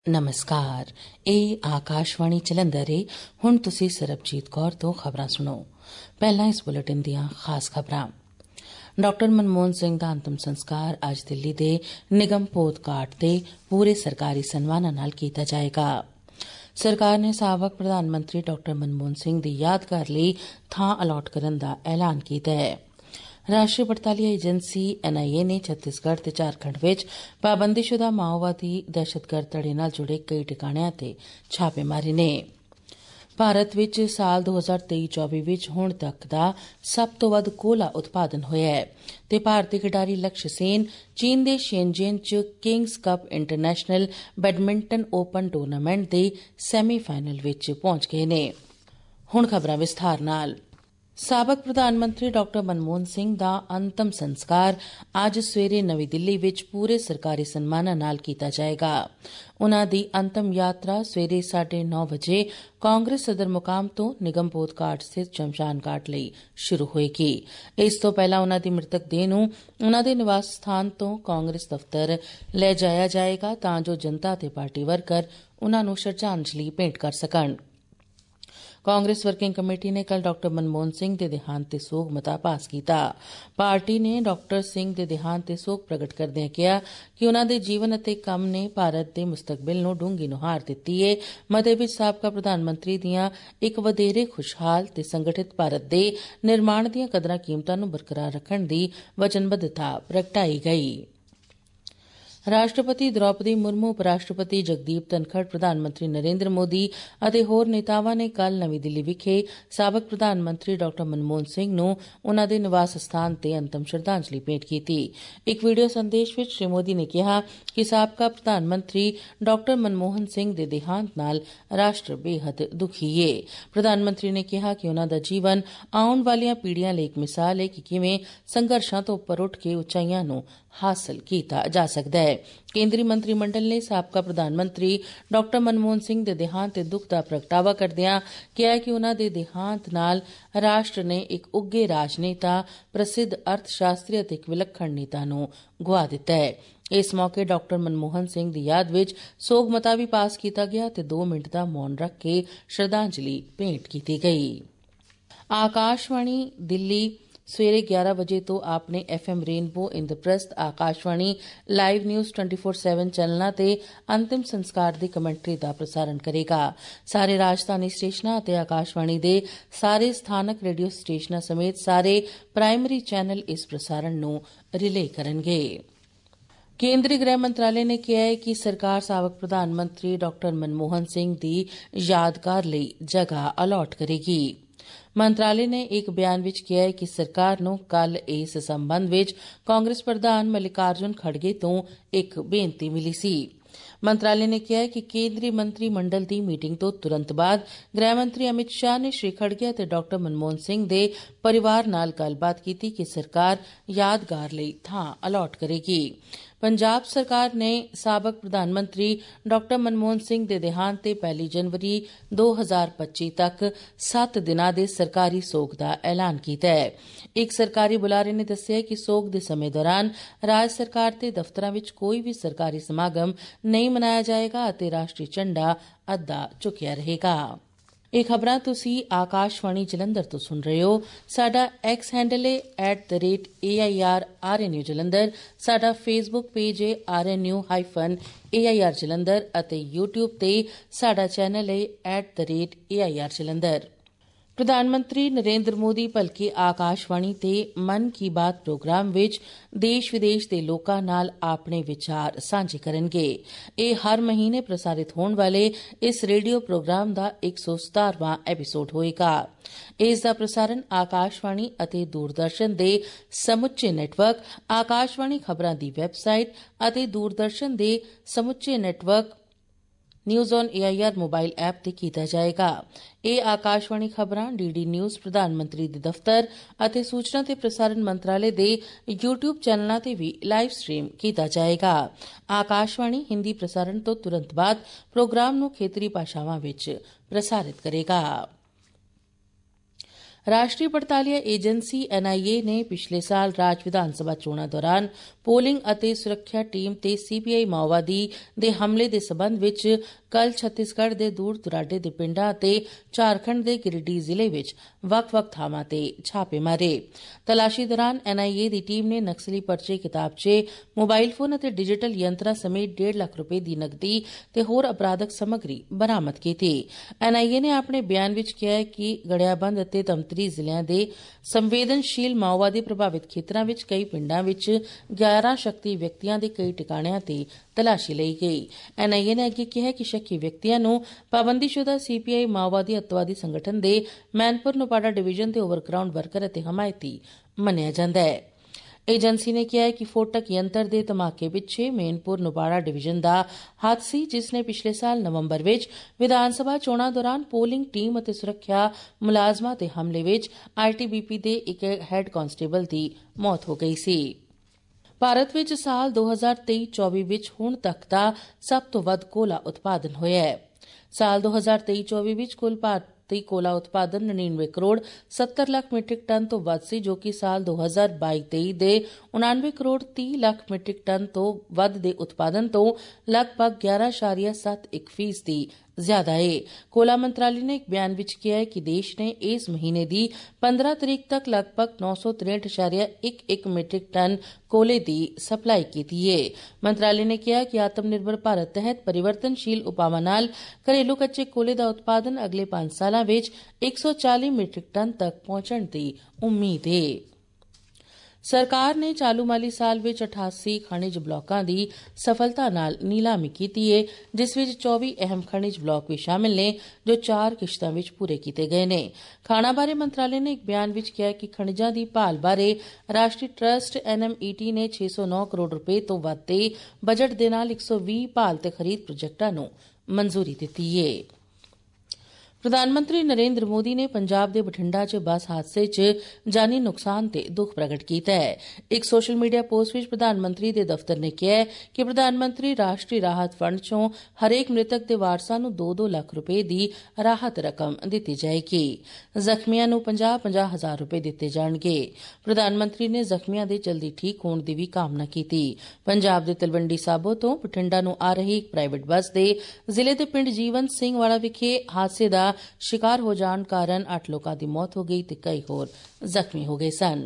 नमस्कार। ਇਹ ਆਕਾਸ਼ਵਾਣੀ ਜਲੰਧਰ ਹੈ। ਹੁਣ ਤੁਸੀਂ ਸਰਬਜੀਤ ਕੌਰ ਤੋਂ ਖਬਰਾਂ ਸੁਣੋ। ਪਹਿਲਾਂ ਇਸ ਬੁਲੇਟਿਨ ਦੀਆਂ ਖਾਸ ਖਬਰਾਂ। ਡਾਕਟਰ ਮਨਮੋਹਨ ਸਿੰਘ ਦਾ ਅੰਤਮ ਸੰਸਕਾਰ ਅੱਜ ਦਿੱਲੀ ਦੇ ਨਿਗਮਬੋਧ ਘਾਟ ਤੇ ਪੂਰੇ ਸਰਕਾਰੀ ਸਨਮਾਨਾਂ ਨਾਲ ਕੀਤਾ ਜਾਏਗਾ। ਸਰਕਾਰ ਨੇ ਸਾਬਕ ਪ੍ਰਧਾਨ ਮੰਤਰੀ ਡਾਕਟਰ ਮਨਮੋਹਨ ਸਿੰਘ ਦੀ ਯਾਦਗਾਰ ਲਈ ਥਾਂ ਅਲਾਟ ਕਰਨ ਦਾ ਐਲਾਨ ਕੀਤਾ ਹੈ। ਰਾਸ਼ਟਰੀ ਪੜਤਾਲੀ ਏਜੰਸੀ NIA ਨੇ ਛੱਤੀਸਗੜ੍ਹ ਤੇ ਝਾਰਖੰਡ ਵਿੱਚ ਪਾਬੰਦੀਸ਼ੁਦਾ ਮਾਓਵਾਦੀ ਦਹਿਸ਼ਤਗਰਦ ਧੜੇ ਨਾਲ ਜੁੜੇ ਕਈ ਟਿਕਾਣਿਆਂ ਤੇ ਛਾਪੇ ਮਾਰੇ ਨੇ। ਭਾਰਤ ਵਿੱਚ ਸਾਲ 2023-24 ਵਿੱਚ ਹੁਣ ਤੱਕ ਦਾ ਸਭ ਤੋਂ ਵੱਧ ਕੋਲਾ ਉਤਪਾਦਨ ਹੋਇਆ ਹੈ ਤੇ ਭਾਰਤੀ ਖਿਡਾਰੀ ਲਕਸ਼ ਸੇਨ ਚੀਨ ਦੇ ਸ਼ੈਨਜ਼ੇਨ 'ਚ kings cup international badminton open tournament ਦੇ ਸੈਮੀਫਾਈਨਲ ਵਿੱਚ ਪਹੁੰਚ ਗਏ ਨੇ। ਹੁਣ ਖਬਰਾਂ ਵਿਸਥਾਰ ਨਾਲ। ਸਾਬਕ ਪ੍ਰਧਾਨ ਮੰਤਰੀ ਡਾਕਟਰ ਮਨਮੋਹਨ ਸਿੰਘ ਦਾ ਅੰਤਮ ਸੰਸਕਾਰ ਅੱਜ ਸਵੇਰੇ ਨਵੀਂ ਦਿੱਲੀ ਵਿੱਚ ਪੂਰੇ ਸਰਕਾਰੀ ਸਨਮਾਨਾਂ ਨਾਲ ਕੀਤਾ ਜਾਏਗਾ। ਉਨ੍ਹਾਂ ਦੀ ਅੰਤਮ ਯਾਤਰਾ ਸਵੇਰੇ 9:30 ਵਜੇ ਕਾਂਗਰਸ ਸਦਰ ਮੁਕਾਮ ਤੋਂ ਨਿਗਮਬੋਧ ਘਾਟ ਸਥਿਤ ਸ਼ਮਸ਼ਾਨ ਘਾਟ ਲਈ ਸ਼ੁਰੂ ਹੋਏਗੀ। ਇਸ ਤੋਂ ਪਹਿਲਾਂ ਉਨ੍ਹਾਂ ਦੀ ਮ੍ਰਿਤਕ ਦੇਹ ਨੂੰ ਉਨ੍ਹਾਂ ਦੇ ਨਿਵਾਸ ਸਥਾਨ ਤੋਂ ਕਾਂਗਰਸ ਦਫ਼ਤਰ ਲੈ ਜਾਇਆ ਜਾਏਗਾ ਤਾਂ ਜੋ ਜਨਤਾ ਤੇ ਪਾਰਟੀ ਵਰਕਰ ਉਨ੍ਹਾਂ ਨੂੰ ਸ਼ਰਧਾਂਜਲੀ ਭੇਂਟ ਕਰ ਸਕਣ। ਕਾਂਗਰਸ ਵਰਕਿੰਗ ਕਮੇਟੀ ਨੇ ਕੱਲ੍ਹ ਡਾਕਟਰ ਮਨਮੋਹਨ ਸਿੰਘ ਦੇ ਦੇਹਾਂਤ ਤੇ ਸੋਗ ਮਤਾ ਪਾਸ ਕੀਤਾ। ਪਾਰਟੀ ਨੇ ਡਾਕਟਰ ਸਿੰਘ ਦੇ ਦੇਹਾਂਤ ਤੇ ਸੋਗ ਪ੍ਰਗਟ ਕਰਦਿਆਂ ਕਿਹਾ ਕਿ ਉਨ੍ਹਾਂ ਦੇ ਜੀਵਨ ਅਤੇ ਕੰਮ ਨੇ ਭਾਰਤ ਦੇ ਮੁਸਤਕਬਲ ਨੂੰ ਡੂੰਘੀ ਨੁਹਾਰ ਦਿੱਤੀ ਏ। ਮਤੇ ਵਿੱਚ ਸਾਬਕਾ ਪ੍ਰਧਾਨ ਮੰਤਰੀ ਦੀਆਂ ਇੱਕ ਵਧੇਰੇ ਖੁਸ਼ਹਾਲ ਤੇ ਸੰਗਠਿਤ ਭਾਰਤ ਦੇ ਨਿਰਮਾਣ ਦੀਆਂ ਕਦਰਾਂ ਕੀਮਤਾਂ ਨੂੰ ਬਰਕਰਾਰ ਰੱਖਣ ਦੀ ਵਚਨਬੱਧਤਾ ਪ੍ਰਗਟਾਈ ਗਈ। ਰਾਸ਼ਟਰਪਤੀ ਦ੍ਰੌਪਦੀ ਮੁਰਮੂ, ਉਪ ਰਾਸ਼ਟਰਪਤੀ ਜਗਦੀਪ ਧਨਖੜ, ਪ੍ਰਧਾਨ ਮੰਤਰੀ ਨਰੇਂਦਰ ਮੋਦੀ ਅਤੇ ਹੋਰ ਨੇਤਾਵਾਂ ਨੇ ਕੱਲ੍ਹ ਨਵੀਂ ਦਿੱਲੀ ਵਿਖੇ ਸਾਬਕ ਪ੍ਰਧਾਨ ਮੰਤਰੀ ਡਾਕਟਰ ਮਨਮੋਹਨ ਸਿੰਘ ਨੂੰ ਉਨ੍ਹਾਂ ਦੇ ਨਿਵਾਸ ਸਥਾਨ ਤੇ ਅੰਤਮ ਸ਼ਰਧਾਂਜਲੀ ਭੇਂਟ ਕੀਤੀ। ਇੱਕ ਵੀਡੀਓ ਸੰਦੇਸ਼ ਵਿੱਚ ਸ੍ਰੀ ਮੋਦੀ ਨੇ ਕਿਹਾ ਕਿ ਸਾਬਕਾ ਪ੍ਰਧਾਨ ਮੰਤਰੀ ਡਾਕਟਰ ਮਨਮੋਹਨ ਸਿੰਘ ਦੇ ਦੇਹਾਂਤ ਨਾਲ ਰਾਸ਼ਟਰ ਬੇਹੱਦ ਦੁਖੀ ਏ। ਪ੍ਰਧਾਨ ਮੰਤਰੀ ਨੇ ਕਿਹਾ ਕਿ ਉਨ੍ਹਾਂ ਦਾ ਜੀਵਨ ਆਉਣ ਵਾਲੀਆਂ ਪੀੜ੍ਹੀਆਂ ਲਈ ਇੱਕ ਮਿਸਾਲ ਏ ਕਿ ਕਿਵੇਂ ਸੰਘਰਸ਼ਾਂ ਤੋਂ ਉੱਪਰ ਉੱਠ ਕੇ ਉਚਾਈਆਂ ਨੂੰ ਹਾਸਲ ਕੀਤਾ ਜਾ ਸਕਦਾ ਹੈ। ਕੇਂਦਰੀ ਮੰਤਰੀ ਮੰਡਲ ਨੇ ਸਾਬਕਾ ਪ੍ਰਧਾਨ ਮੰਤਰੀ ਡਾਕਟਰ ਮਨਮੋਹਨ ਸਿੰਘ ਦੇ ਦੇਹਾਂਤ ਤੇ ਦੁੱਖ ਦਾ ਪ੍ਰਗਟਾਵਾ ਕਰਦਿਆਂ ਕਿਹਾ ਕਿ ਉਨ੍ਹਾਂ ਦੇ ਦੇਹਾਂਤ ਨਾਲ ਰਾਸ਼ਟਰ ਨੇ ਇੱਕ ਉੱਘੇ ਰਾਜਨੇਤਾ, ਪ੍ਰਸਿੱਧ ਅਰਥ ਸ਼ਾਸਤਰੀ ਅਤੇ ਇੱਕ ਵਿਲੱਖਣ ਨੇਤਾ ਨੂੰ ਗੁਆ ਦਿੱਤਾ ਹੈ। ਇਸ ਮੌਕੇ ਡਾਕਟਰ ਮਨਮੋਹਨ ਸਿੰਘ ਦੀ ਯਾਦ ਵਿੱਚ ਸੋਗ ਮਤਾ ਵੀ ਪਾਸ ਕੀਤਾ ਗਿਆ ਤੇ 2 ਮਿੰਟ ਦਾ ਮੌਨ ਰੱਖ ਕੇ ਸ਼ਰਧਾਂਜਲੀ ਭੇਂਟ ਕੀਤੀ ਗਈ। ਆਕਾਸ਼ਵਾਣੀ ਦਿੱਲੀ ਸਵੇਰੇ 11 ਵਜੇ ਤੋਂ ਆਪਣੇ FM rainbow, Indraprastha, Akashvani live news 24/7 ਚੈਨਲਾਂ ਤੇ ਅੰਤਿਮ ਸੰਸਕਾਰ ਦੀ ਕਮੈਂਟਰੀ ਦਾ ਪ੍ਰਸਾਰਣ ਕਰੇਗਾ। ਸਾਰੇ ਰਾਜਧਾਨੀ ਸਟੇਸ਼ਨਾਂ ਅਤੇ ਆਕਾਸ਼ਵਾਣੀ ਦੇ ਸਾਰੇ ਸਥਾਨਕ ਰੇਡੀਓ ਸਟੇਸ਼ਨਾਂ ਸਮੇਤ ਸਾਰੇ ਪ੍ਰਾਇਮਰੀ ਚੈਨਲ ਇਸ ਪ੍ਰਸਾਰਣ ਨੂੰ ਰਿਲੇ ਕਰਨਗੇ। ਕੇਂਦਰੀ ਗ੍ਰਹਿ ਮੰਤਰਾਲੇ ਨੇ ਕਿਹਾ ਹੈ ਕਿ ਸਰਕਾਰ ਸਾਬਕ ਪ੍ਰਧਾਨ ਮੰਤਰੀ ਡਾਕਟਰ ਮਨਮੋਹਨ ਸਿੰਘ ਦੀ ਯਾਦਗਾਰ ਲਈ ਜਗ੍ਹਾ ਅਲਾਟ ਕਰੇਗੀ। ਮੰਤਰਾਲੇ ਨੇ ਇੱਕ ਬਿਆਨ ਵਿੱਚ ਕਿਹਾ ਹੈ ਕਿ ਸਰਕਾਰ ਨੂੰ ਕੱਲ੍ਹ ਇਸ ਸੰਬੰਧ ਵਿੱਚ ਕਾਂਗਰਸ ਪ੍ਰਧਾਨ ਮਲਿਕਾਰਜੁਨ ਖੜਗੇ ਤੋਂ ਇੱਕ ਬੇਨਤੀ ਮਿਲੀ ਸੀ। ਮੰਤਰਾਲੇ ਨੇ ਕਿਹਾ ਹੈ ਕਿ ਕੇਂਦਰੀ ਮੰਤਰੀ ਮੰਡਲ ਦੀ ਮੀਟਿੰਗ ਤੋਂ ਤੁਰੰਤ ਬਾਅਦ ਗ੍ਰਹਿ ਮੰਤਰੀ ਅਮਿਤ ਸ਼ਾਹ ਨੇ ਸ਼੍ਰੀ ਖੜਗੇ ਅਤੇ ਡਾਕਟਰ ਮਨਮੋਹਨ ਸਿੰਘ ਦੇ ਪਰਿਵਾਰ ਨਾਲ ਗੱਲਬਾਤ ਕੀਤੀ ਕਿ ਸਰਕਾਰ ਯਾਦਗਾਰ ਲਈ ਥਾਂ ਅਲਾਟ ਕਰੇਗੀ। ਪੰਜਾਬ ਸਰਕਾਰ ਨੇ ਸਾਬਕ ਪ੍ਰਧਾਨ ਮੰਤਰੀ ਡਾਕਟਰ ਮਨਮੋਹਨ ਸਿੰਘ ਦੇ ਦੇਹਾਂਤ ਤੇ 1 ਜਨਵਰੀ 2025 ਤੱਕ 7 ਦਿਨਾਂ ਦੇ ਸਰਕਾਰੀ ਸੋਗ ਦਾ ਐਲਾਨ ਕੀਤਾ ਹੈ। ਇੱਕ ਸਰਕਾਰੀ ਬੁਲਾਰੇ ਨੇ ਦੱਸਿਆ ਕਿ ਸੋਗ ਦੇ ਸਮੇਂ ਦੌਰਾਨ ਰਾਜ ਸਰਕਾਰ ਦੇ ਦਫ਼ਤਰਾਂ ਵਿੱਚ ਕੋਈ ਵੀ ਸਰਕਾਰੀ ਸਮਾਗਮ ਨਹੀਂ ਮਨਾਇਆ ਜਾਏਗਾ ਅਤੇ ਰਾਸ਼ਟਰੀ ਝੰਡਾ ਅੱਧਾ ਝੁਕਿਆ ਰਹੇਗਾ। ਇਹ ਖਬਰਾਂ ਤੁਸੀਂ ਆਕਾਸ਼ਵਾਣੀ ਜਲੰਧਰ ਤੋਂ ਸੁਣ ਰਹੇ ਹੋ। ਸਾਡਾ ਐਕਸ ਹੈਂਡਲ ਹੈ @AIRRNU ਜਲੰਧਰ। ਸਾਡਾ ਫੇਸਬੁੱਕ ਪੇਜ ਹੈ RNU-AIR ਜਲੰਧਰ ਅਤੇ ਯੂਟਿਊਬ ਤੇ ਸਾਡਾ ਚੈਨਲ ਹੈ @AIR ਜਲੰਧਰ। ਪ੍ਰਧਾਨ ਮੰਤਰੀ ਨਰੇਂਦਰ ਮੋਦੀ ਭਲਕੇ ਆਕਾਸ਼ਵਾਣੀ ਤੇ ਮਨ ਕੀ ਬਾਤ ਪ੍ਰੋਗਰਾਮ ਵਿੱਚ ਦੇਸ਼ ਵਿਦੇਸ਼ ਦੇ ਲੋਕਾਂ ਨਾਲ ਆਪਣੇ ਵਿਚਾਰ ਸਾਂਝੇ ਕਰਨਗੇ। ਇਹ ਹਰ ਮਹੀਨੇ ਪ੍ਰਸਾਰਿਤ ਹੋਣ ਵਾਲੇ ਇਸ ਰੇਡੀਓ ਪ੍ਰੋਗਰਾਮ ਦਾ 117ਵਾਂ ਐਪੀਸੋਡ ਹੋਏਗਾ। ਇਸ ਦਾ ਪ੍ਰਸਾਰਣ ਆਕਾਸ਼ਵਾਣੀ ਅਤੇ ਦੂਰਦਰਸ਼ਨ ਦੇ ਸਮੁੱਚੇ ਨੈਟਵਰਕ, ਆਕਾਸ਼ਵਾਣੀ ਖਬਰਾਂ ਦੀ ਵੈਬਸਾਈਟ ਅਤੇ ਦੂਰਦਰਸ਼ਨ ਦੇ ਸਮੁੱਚੇ network news on AIR mobile app ਤੇ ਕੀਤਾ ਜਾਏਗਾ। ਇਹ ਆਕਾਸ਼ਵਾਣੀ ਖਬਰਾਂ DD ਨਿਊਜ਼, ਪ੍ਰਧਾਨ ਮੰਤਰੀ ਦੇ ਦਫ਼ਤਰ ਅਤੇ ਸੂਚਨਾ ਤੇ ਪ੍ਰਸਾਰਣ ਮੰਤਰਾਲੇ ਦੇ YouTube ਚੈਨਲਾਂ ਤੇ ਵੀ ਲਾਈਵ ਸਟ੍ਰੀਮ ਕੀਤਾ ਜਾਏਗਾ। ਆਕਾਸ਼ਵਾਣੀ ਹਿੰਦੀ ਪ੍ਰਸਾਰਣ ਤੋਂ ਤੁਰੰਤ ਬਾਅਦ ਪ੍ਰੋਗਰਾਮ ਨੂੰ ਖੇਤਰੀ ਭਾਸ਼ਾਵਾਂ ਵਿੱਚ ਪ੍ਰਸਾਰਿਤ ਕਰੇਗਾ। राष्ट्रीय पड़तालिया एजेंसी NIA ने पिछले साल राज विधान सभा चोणां दौरान पोलिंग ਅਤੇ ਸੁਰੱਖਿਆ ਟੀਮ ਤੇ CPI ਮਾਓਵਾਦੀ ਦੇ ਹਮਲੇ ਦੇ ਸਬੰਧ ਵਿੱਚ ਕੱਲ ਛੱਤੀਸਗੜ੍ਹ ਦੇ ਦੂਰ ਦੁਰਾਡੇ ਦੇ ਪਿੰਡਾਂ ਅਤੇ ਝਾਰਖੰਡ ਦੇ ਗਿਰੀਡੀਹ ਜ਼ਿਲ੍ਹੇ ਵਿੱਚ ਵੱਖ-ਵੱਖ ਥਾਵਾਂ ਤੇ ਛਾਪੇ ਮਾਰੇ। ਤਲਾਸ਼ੀ ਦੌਰਾਨ NIA ਦੀ ਟੀਮ ਨੇ ਨਕਸਲੀ ਪਰਚੇ, ਕਿਤਾਬਚੇ, ਮੋਬਾਈਲ ਫੋਨ ਅਤੇ ਡਿਜੀਟਲ ਯੰਤਰਾਂ ਸਮੇਤ 1.5 ਲੱਖ ਰੁਪਏ ਦੀ ਨਕਦੀ ਤੇ ਹੋਰ ਅਪਰਾਧਕ ਸਮੱਗਰੀ ਬਰਾਮਦ ਕੀਤੀ। NIA ਨੇ ਆਪਣੇ ਬਿਆਨ ਵਿੱਚ ਕਿਹਾ ਹੈ ਕਿ ਗੜਿਆਬੰਦ ਅਤੇ ਧਮਤਰੀ ਜ਼ਿਲ੍ਹਿਆਂ ਦੇ ਸੰਵੇਦਨਸ਼ੀਲ ਮਾਓਵਾਦੀ ਪ੍ਰਭਾਵਿਤ ਖੇਤਰਾਂ ਵਿੱਚ ਕਈ ਪਿੰਡਾਂ ਵਿੱਚ 11 ਸ਼ੱਕੀ ਵਿਅਕਤੀਆਂ ਦੇ ਕਈ ਟਿਕਾਣਿਆਂ ਤੇ ਤਲਾਸ਼ੀ ਲਈ ਗਈ। NIA ਨੇ ਅੱਗੇ ਕਿਹਾ ਕਿ ਸ਼ੱਕੀ ਵਿਅਕਤੀਆਂ ਨੂੰ ਪਾਬੰਦੀਸ਼ੁਦਾ CPI ਮਾਓਵਾਦੀ ਅੱਤਵਾਦੀ ਸੰਗਠਨ ਦੇ ਮੈਨਪੁਰ ਨੋਪਾਡਾ ਡਿਵੀਜ਼ਨ ਦੇ ਓਵਰਗਰਾਊਂਡ ਵਰਕਰ ਅਤੇ ਹਮਾਇਤੀ ਮੰਨਿਆ ਜਾਂਦਾ ਹੈ। ਏਜੰਸੀ ਨੇ ਕਿਹਾ ਹੈ ਕਿ ਫੋਟਕ ਯੰਤਰ ਦੇ ਧਮਾਕੇ ਪਿੱਛੇ ਮੈਨਪੁਰ ਨੋਪਾਡਾ ਡਿਵੀਜ਼ਨ ਦਾ ਹੱਥ ਸੀ, ਜਿਸ ਨੇ ਪਿਛਲੇ ਸਾਲ ਨਵੰਬਰ ਵਿੱਚ ਵਿਧਾਨ ਸਭਾ ਚੋਣਾਂ ਦੌਰਾਨ ਪੋਲਿੰਗ ਟੀਮ ਅਤੇ ਸੁਰੱਖਿਆ ਮੁਲਾਜ਼ਮਾਂ ਤੇ ਹਮਲੇ ਵਿੱਚ ITBP ਦੇ ਇੱਕ ਹੈੱਡ ਕਾਂਸਟੇਬਲ ਦੀ ਮੌਤ ਹੋ ਗਈ ਸੀ। ਭਾਰਤ ਵਿੱਚ ਸਾਲ 2023-24 ਵਿੱਚ ਹੁਣ ਤੱਕ ਦਾ ਸਭ ਤੋਂ ਵੱਧ ਕੋਲਾ ਉਤਪਾਦਨ ਹੋਇਆ ਹੈ। ਸਾਲ 2023-24 ਵਿੱਚ ਕੁੱਲ ਭਾਰਤੀ ਕੋਲਾ ਉਤਪਾਦਨ 99 ਕਰੋੜ 70 ਲੱਖ ਮੀਟ੍ਰਿਕ ਟਨ ਤੋਂ ਵੱਧ ਸੀ, ਜੋ ਕਿ ਸਾਲ 2022-23 ਦੇ 99 ਕਰੋੜ 30 ਲੱਖ ਮੀਟ੍ਰਿਕ ਟਨ ਤੋਂ ਵੱਧ ਦੇ ਉਤਪਾਦਨ ਤੋਂ ਲਗਭਗ 11.71% ਜ਼ਿਆਦਾ ਹੈ। ਕੋਲਾ ਮੰਤਰਾਲੇ ਨੇ ਇੱਕ ਬਿਆਨ ਵਿੱਚ ਕਿਹਾ ਹੈ ਕਿ ਦੇਸ਼ ਨੇ ਇਸ ਮਹੀਨੇ ਦੀ 15 ਤਰੀਕ ਤੱਕ ਲਗਭਗ 963.11 ਮੀਟ੍ਰਿਕ ਟਨ ਕੋਲੇ ਦੀ ਸਪਲਾਈ ਕੀਤੀ ਹੈ। ਮੰਤਰਾਲੇ ਨੇ ਕਿਹਾ ਕਿ ਆਤਮ ਨਿਰਭਰ ਭਾਰਤ ਤਹਿਤ ਪਰਿਵਰਤਨਸ਼ੀਲ ਉਪਾਵਾਂ ਨਾਲ ਘਰੇਲੂ ਕੱਚੇ ਕੋਲੇ ਦਾ ਉਤਪਾਦਨ ਅਗਲੇ 5 ਸਾਲਾਂ ਵਿੱਚ 140 ਮੀਟ੍ਰਿਕ ਟਨ ਤੱਕ ਪਹੁੰਚਣ ਦੀ ਉਮੀਦ ਹੈ। ਸਰਕਾਰ ਨੇ ਚਾਲੂ ਮਾਲੀ ਸਾਲ ਵਿੱਚ 88 ਖਣਿਜ ਬਲਾਕਾਂ ਦੀ ਸਫਲਤਾ ਨਾਲ ਨੀਲਾਮੀ ਕੀਤੀ ਹੈ, ਜਿਸ ਵਿੱਚ 24 ਅਹਿਮ ਖਣਿਜ ਬਲਾਕ ਵੀ ਸ਼ਾਮਿਲ ਨੇ, ਜੋ 4 ਕਿਸ਼ਤਾਂ ਵਿੱਚ ਪੂਰੇ ਕੀਤੇ ਗਏ ਨੇ। ਖਾਣਾ ਬਾਰੇ ਮੰਤਰਾਲੇ ਨੇ ਇੱਕ ਬਿਆਨ ਵਿੱਚ ਕਿਹਾ ਕਿ ਖਣਿਜਾਂ ਦੀ ਭਾਲ ਬਾਰੇ ਰਾਸ਼ਟਰੀ ਟਰੱਸਟ NMET ਨੇ 609 ਕਰੋੜ ਰੁਪਏ ਤੋਂ ਵੱਧ ਦੇ ਬਜਟ ਦੇ ਨਾਲ 120 ਭਾਲ ਤੇ ਖਰੀਦ ਪ੍ਰੋਜੈਕਟਾਂ ਨੂੰ ਮਨਜ਼ੂਰੀ ਦਿੱਤੀ ਹੈ। ਪ੍ਰਧਾਨ ਮੰਤਰੀ ਨਰਿੰਦਰ ਮੋਦੀ ਨੇ ਪੰਜਾਬ ਦੇ ਬਠਿੰਡਾ 'ਚ ਬੱਸ ਹਾਦਸੇ 'ਚ ਜਾਨੀ ਨੁਕਸਾਨ ਤੇ ਦੁੱਖ ਪ੍ਰਗਟ ਕੀਤਾ ਹੈ। ਇੱਕ ਸੋਸ਼ਲ ਮੀਡੀਆ ਪੋਸਟ ਵਿੱਚ ਪ੍ਰਧਾਨ ਮੰਤਰੀ ਦੇ ਦਫ਼ਤਰ ਨੇ ਕਿਹਾ ਕਿ ਪ੍ਰਧਾਨ ਮੰਤਰੀ ਰਾਸ਼ਟਰੀ ਰਾਹਤ ਫੰਡ 'ਚੋਂ ਹਰੇਕ ਮ੍ਰਿਤਕ ਦੇ ਵਾਰਸਾਂ ਨੂੰ 2-2 ਲੱਖ ਰੁਪਏ ਦੀ ਰਾਹਤ ਰਕਮ ਦਿੱਤੀ ਜਾਏਗੀ। ਜ਼ਖਮੀਆਂ ਨੂੰ 50-50 ਹਜ਼ਾਰ ਰੁਪਏ ਦਿੱਤੇ ਜਾਣਗੇ। ਪ੍ਰਧਾਨ ਮੰਤਰੀ ਨੇ ਜ਼ਖਮੀਆਂ ਦੇ ਜਲਦੀ ਠੀਕ ਹੋਣ ਦੀ ਵੀ ਕਾਮਨਾ ਕੀਤੀ। ਪੰਜਾਬ ਦੇ ਤਲਵੰਡੀ ਸਾਬੋ ਤੋਂ ਬਠਿੰਡਾ ਨੂੰ ਆ ਰਹੀ ਇੱਕ ਪ੍ਰਾਈਵੇਟ ਬੱਸ ਦੇ ਜ਼ਿਲ੍ਹੇ ਦੇ ਪਿੰਡ ਜੀਵਨ ਸਿੰਘ ਵਾਲਾ ਵਿਖੇ ਹਾਦਸੇ ਦਾ ਸ਼ਿਕਾਰ ਹੋ ਜਾਣ ਕਾਰਨ 8 ਲੋਕਾਂ ਦੀ ਮੌਤ ਹੋ ਗਈ ਤੇ ਕਈ ਹੋਰ ਜ਼ਖਮੀ ਹੋ ਗਏ ਸਨ।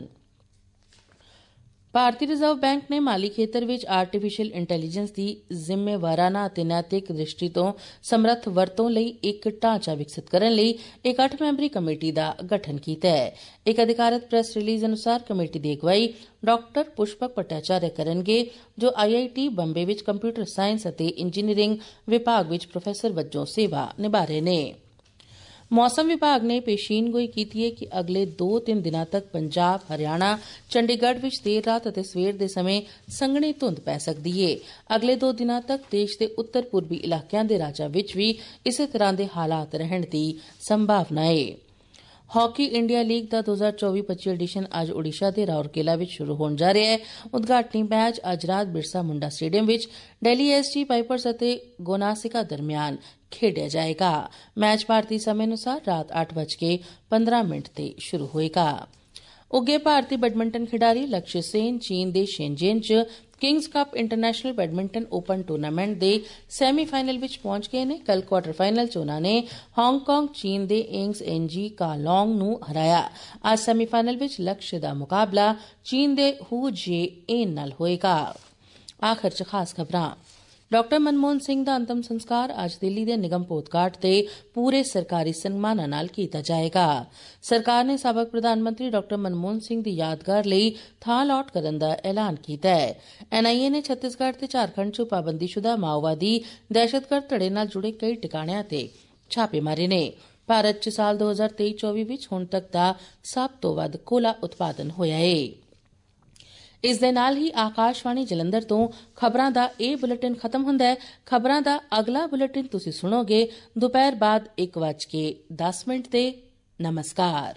ਭਾਰਤੀ ਰਿਜ਼ਰਵ ਬੈਂਕ ਨੇ ਮਾਲੀ ਖੇਤਰ ਵਿੱਚ ਆਰਟੀਫੀਸ਼ੀਅਲ ਇੰਟੈਲੀਜੈਂਸ ਦੀ ਜ਼ਿੰਮੇਵਾਰਾਨਾ ਅਤੇ ਨੈਤਿਕ ਦ੍ਰਿਸ਼ਟੀ ਤੋਂ ਸਮਰੱਥ ਵਰਤੋਂ ਲਈ ਇੱਕ ਢਾਂਚਾ ਵਿਕਸਿਤ ਕਰਨ ਲਈ ਇੱਕ 8 ਮੈਂਬਰੀ ਕਮੇਟੀ ਦਾ ਗਠਨ ਕੀਤਾ ਹੈ। ਇੱਕ ਅਧਿਕਾਰਤ ਪ੍ਰੈਸ ਰਿਲੀਜ਼ ਅਨੁਸਾਰ ਕਮੇਟੀ ਦੀ ਅਗਵਾਈ ਡਾਕਟਰ ਪੁਸ਼ਪਕ ਭੱਟਾਚਾਰਿਆ ਕਰਨਗੇ, ਜੋ IIT ਬੰਬੇ ਵਿੱਚ ਕੰਪਿਊਟਰ ਸਾਇੰਸ ਅਤੇ ਇੰਜੀਨੀਅਰਿੰਗ ਵਿਭਾਗ ਵਿੱਚ ਪ੍ਰੋਫੈਸਰ ਵਜੋਂ ਸੇਵਾ ਨਿਭਾ ਰਹੇ ਨੇ। ਮੌਸਮ ਵਿਭਾਗ ਨੇ ਪੇਸ਼ੀਨਗੋਈ ਕੀਤੀ ਹੈ ਕਿ ਅਗਲੇ 2-3 ਦਿਨਾਂ ਤੱਕ ਪੰਜਾਬ, ਹਰਿਆਣਾ, ਚੰਡੀਗੜ੍ਹ ਵਿੱਚ ਦੇਰ ਰਾਤ ਅਤੇ ਸਵੇਰ ਦੇ ਸਮੇਂ ਸੰਘਣੀ ਧੁੰਦ ਪੈ ਸਕਦੀ ਹੈ। ਅਗਲੇ 2 ਦਿਨਾਂ ਤੱਕ ਦੇਸ਼ ਦੇ ਉੱਤਰ ਪੂਰਬੀ ਇਲਾਕਿਆਂ ਦੇ ਰਾਜਾਂ ਵਿੱਚ ਵੀ ਇਸੇ ਤਰ੍ਹਾਂ ਦੇ ਹਾਲਾਤ ਰਹਿਣ ਦੀ ਸੰਭਾਵਨਾ ਹੈ। ਹਾਕੀ ਇੰਡੀਆ ਲੀਗ ਦਾ 2024-25 ਐਡੀਸ਼ਨ ਅੱਜ ਓਡੀਸ਼ਾ ਦੇ ਰਾਉਰਕੇਲਾ ਵਿੱਚ ਸ਼ੁਰੂ ਹੋਣ ਜਾ ਰਿਹਾ ਹੈ। ਉਦਘਾਟਨੀ ਮੈਚ ਅੱਜ ਰਾਤ ਬਿਰਸਾ ਮੁੰਡਾ ਸਟੇਡੀਅਮ ਵਿੱਚ ਦਿੱਲੀ SG ਪਾਈਪਰਸ ਅਤੇ ਗੋਨਾਸਿਕਾ ਦਰਮਿਆਨ ਖੇਡਿਆ ਜਾਏਗਾ। ਮੈਚ ਭਾਰਤੀ ਸਮੇਂ ਅਨੁਸਾਰ ਰਾਤ 8:15 ਤੇ ਸ਼ੁਰੂ ਹੋਏਗਾ। ਉੱਘੇ ਭਾਰਤੀ ਬੈਡਮਿੰਟਨ ਖਿਡਾਰੀ ਲਕਸ਼ਯ ਸੇਨ ਚੀਨ ਦੇ ਸ਼ੈਨਜ਼ੇਨ 'ਚ kings cup international badminton open tournament ਦੇ ਸੈਮੀਫਾਈਨਲ ਵਿੱਚ ਪਹੁੰਚ ਗਏ ਨੇ। ਕੱਲ ਕੁਆਰਟਰ ਫਾਈਨਲ 'ਚ ਉਨ੍ਹਾਂ ਨੇ ਹਾਂਗਕਾਂਗ ਚੀਨ ਦੇ ਇੰਗਸ NG ਕਾਲੋਂਗ ਨੂੰ ਹਰਾਇਆ। ਅੱਜ ਸੈਮੀਫਾਈਨਲ ਵਿੱਚ ਲਕਸ਼ਯ ਦਾ ਮੁਕਾਬਲਾ ਚੀਨ ਦੇ ਹੂ ਜੇ ਏਨ ਨਾਲ ਹੋਏਗਾ। ਆਖਰ 'ਚ ਖਾਸ ਖਬਰਾਂ। ਡਾਕਟਰ ਮਨਮੋਹਨ ਸਿੰਘ ਦਾ ਅੰਤਮ ਸੰਸਕਾਰ ਅੱਜ ਦਿੱਲੀ ਦੇ ਨਿਗਮ ਪੋਤਘਾਟ ਤੇ ਪੂਰੇ ਸਰਕਾਰੀ ਸਨਮਾਨਾਂ ਨਾਲ ਕੀਤਾ ਜਾਏਗਾ। ਸਰਕਾਰ ਨੇ ਸਾਬਕ ਪ੍ਰਧਾਨ ਮੰਤਰੀ ਡਾਕਟਰ ਮਨਮੋਹਨ ਸਿੰਘ ਦੀ ਯਾਦਗਾਰ ਲਈ ਥਾਂ ਅਲਾਟ ਕਰਨ ਦਾ ਐਲਾਨ ਕੀਤਾ ਹੈ। NIA ਨੇ ਛੱਤੀਸਗੜ੍ਹ ਤੇ ਝਾਰਖੰਡ 'ਚ ਪਾਬੰਦੀਸ਼ੁਦਾ ਮਾਓਵਾਦੀ ਦਹਿਸ਼ਤਗਰਦ ਧੜੇ ਨਾਲ ਜੁੜੇ ਕਈ ਟਿਕਾਣਿਆਂ ਤੇ ਛਾਪੇ ਮਾਰੇ ਨੇ। ਭਾਰਤ 'ਚ ਸਾਲ 2023-24 ਵਿੱਚ ਹੁਣ ਤੱਕ ਦਾ ਸਭ ਤੋਂ ਵੱਧ ਕੋਲਾ ਉਤਪਾਦਨ ਹੋਇਆ ਹੈ। ਇਸ ਦੇ ਨਾਲ ਹੀ ਆਕਾਸ਼ਵਾਣੀ ਜਲੰਧਰ ਤੋਂ ਖਬਰਾਂ ਦਾ ਇਹ ਬੁਲੇਟਿਨ ਖਤਮ ਹੁੰਦਾ ਹੈ। ਖਬਰਾਂ ਦਾ ਅਗਲਾ ਬੁਲੇਟਿਨ ਤੁਸੀਂ ਸੁਣੋਗੇ ਦੁਪਹਿਰ ਬਾਅਦ 1:10 ਤੇ। ਨਮਸਕਾਰ।